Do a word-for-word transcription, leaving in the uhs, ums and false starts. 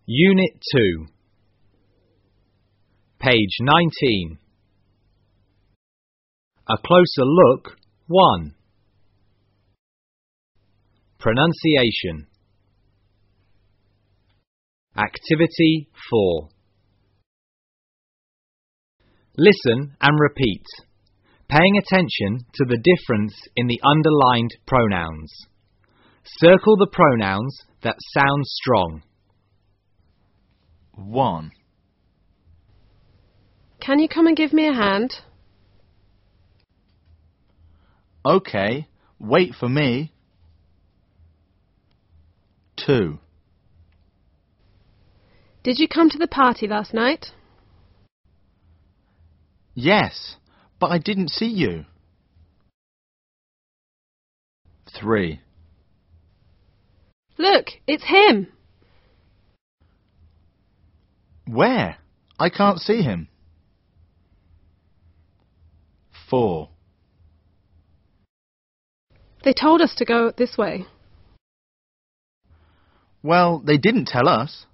Unit two. Page nineteen. A closer look, one. Pronunciation. Activity four. Listen and repeat, paying attention to the difference in the underlined pronouns. Circle the pronouns that sound strong. one. Can you come and give me a hand? OK, wait for me. two. Did you come to the party last night? Yes, but I didn't see you. three. Look, it's him. Where? I can't see him. four. They told us to go this way. Well, they didn't tell us.